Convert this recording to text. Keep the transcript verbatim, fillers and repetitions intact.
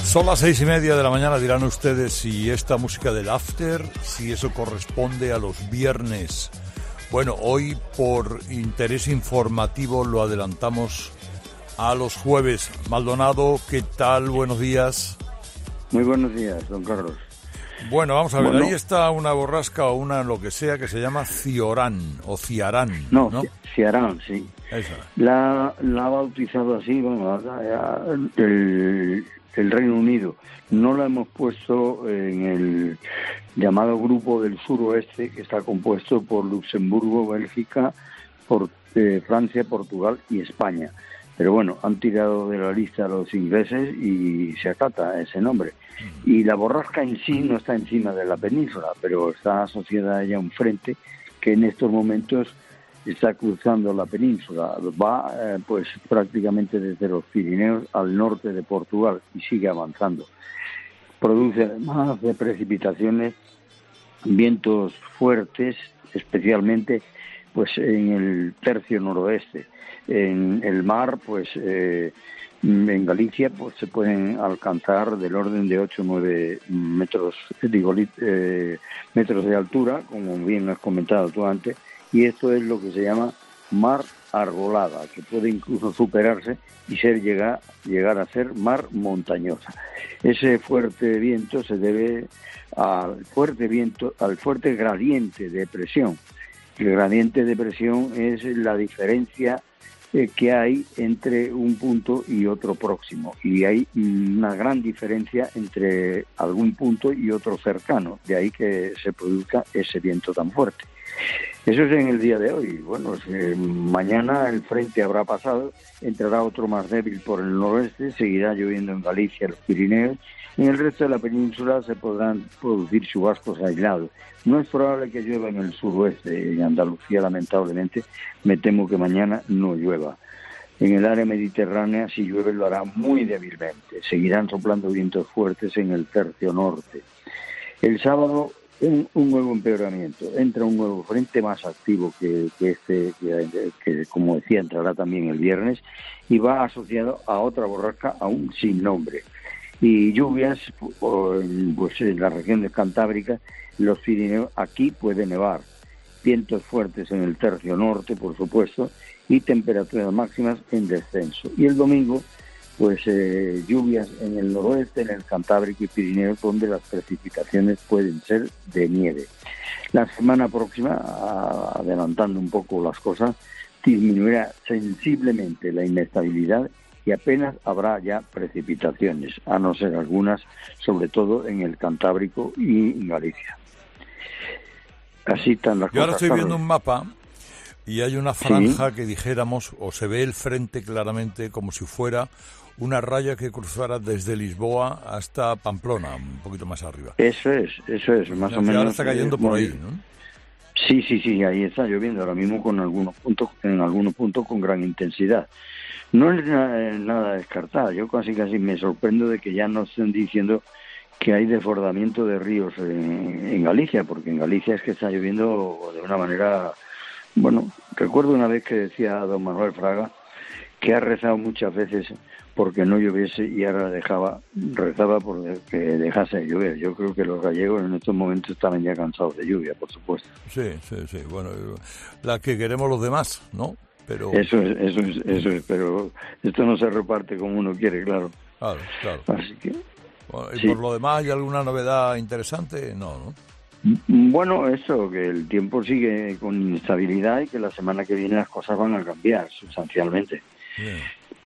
Son las seis y media de la mañana, dirán ustedes si esta música del after, si eso corresponde a los viernes. Bueno, hoy por interés informativo lo adelantamos a los jueves. Maldonado, ¿qué tal? Buenos días. Muy buenos días, don Carlos. Bueno, vamos a ver, bueno, ahí está una borrasca o una lo que sea que se llama Ciarán o Ciarán. No, ¿no? Ciarán, sí. Esa. La, la ha bautizado así, bueno, el, el Reino Unido. No la hemos puesto en el llamado Grupo del Suroeste, que está compuesto por Luxemburgo, Bélgica, por, eh, Francia, Portugal y España. Pero bueno, han tirado de la lista a los ingleses y se acata ese nombre. Y la borrasca en sí no está encima de la península, pero está asociada a ella un frente que en estos momentos está cruzando la península. Va eh, pues prácticamente desde los Pirineos al norte de Portugal y sigue avanzando. Produce además de precipitaciones, vientos fuertes, especialmente pues en el tercio noroeste. En el mar, pues eh, en Galicia, pues se pueden alcanzar del orden de ocho o nueve metros, digo, eh, metros de altura, como bien has comentado tú antes, y esto es lo que se llama mar arbolada, que puede incluso superarse y ser llegar, llegar a ser mar montañosa. Ese fuerte viento se debe al fuerte viento, al fuerte gradiente de presión. El gradiente de presión es la diferencia eh, que hay entre un punto y otro próximo, y hay una gran diferencia entre algún punto y otro cercano, de ahí que se produzca ese viento tan fuerte. Eso es en el día de hoy. Bueno, eh, mañana el frente habrá pasado, entrará otro más débil por el noroeste, seguirá lloviendo en Galicia, los Pirineos. En el resto de la península se podrán producir chubascos aislados. No es probable que llueva en el suroeste, en Andalucía lamentablemente, me temo que mañana no llueva. En el área mediterránea, si llueve, lo hará muy débilmente. Seguirán soplando vientos fuertes en el tercio norte. El sábado, un, un nuevo empeoramiento. Entra un nuevo frente más activo que, que este, que, que, como decía, entrará también el viernes, y va asociado a otra borrasca aún sin nombre. Y lluvias, pues en la región de Cantábrica, los Pirineos, aquí puede nevar. Vientos fuertes en el tercio norte, por supuesto, y temperaturas máximas en descenso. Y el domingo, pues eh, lluvias en el noroeste, en el Cantábrico y Pirineos, donde las precipitaciones pueden ser de nieve. La semana próxima, adelantando un poco las cosas, disminuirá sensiblemente la inestabilidad y apenas habrá ya precipitaciones, a no ser algunas, sobre todo en el Cantábrico y en Galicia. Así están las Yo ahora cosas. estoy viendo Carlos. un mapa y hay una franja ¿Sí? que dijéramos, o se ve el frente claramente como si fuera una raya que cruzara desde Lisboa hasta Pamplona, un poquito más arriba. Eso es, eso es, más o menos. Ahora está cayendo por ahí, ¿no? Sí, sí, sí, ahí está lloviendo ahora mismo con algunos puntos, en algunos puntos con gran intensidad. No es nada, nada descartado. Yo casi casi me sorprendo de que ya no estén diciendo que hay desbordamiento de ríos en, en Galicia, porque en Galicia es que está lloviendo de una manera... Bueno, recuerdo una vez que decía don Manuel Fraga que ha rezado muchas veces porque no lloviese y ahora dejaba rezaba por que dejase de llover. Yo creo que los gallegos en estos momentos estaban ya cansados de lluvia, por supuesto. Sí, sí, sí. Bueno, la que queremos los demás, ¿no? Pero... Eso es, eso es, eso es, pero esto no se reparte como uno quiere, claro. Claro, claro. Así que... Bueno, ¿y sí. por lo demás hay alguna novedad interesante? No, ¿no? Bueno, eso, que el tiempo sigue con inestabilidad y que la semana que viene las cosas van a cambiar sustancialmente. Bien.